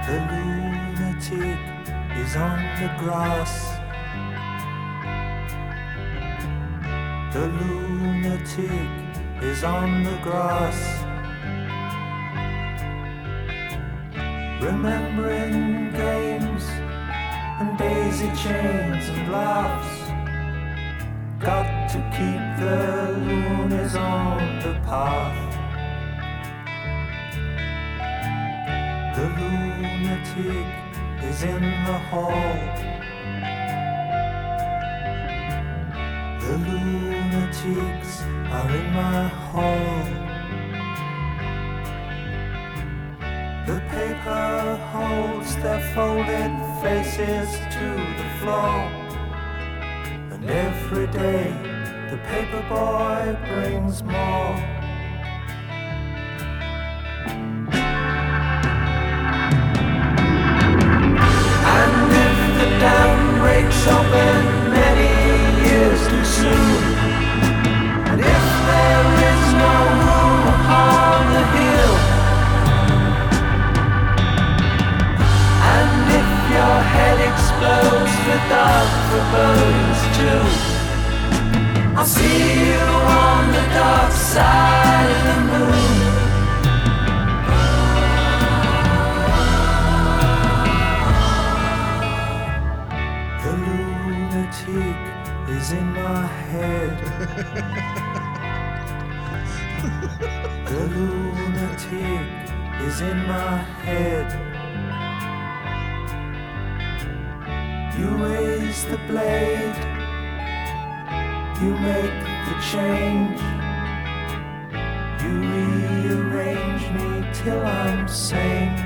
The lunatic is on the grass. The lunatic is on the grass. Remembering games and daisy chains and laughs. Got to keep the loonies on the path. The lunatic is in the hall. The lunatics are in my hall. The paper holds their folded faces to the floor. And every day the paper boy brings more. And if the dam breaks open many years too soon, and if there is no room upon the hill, and if your head explodes with dark forebodings too, I'll see you on the dark side of the moon. The lunatic is in my head. The lunatic is in my head. You raise the blade, you make the change. You rearrange me till I'm sane.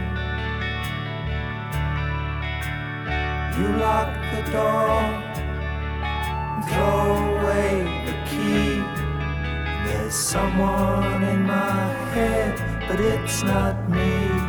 You lock the door and throw away the key. There's someone in my head, but it's not me.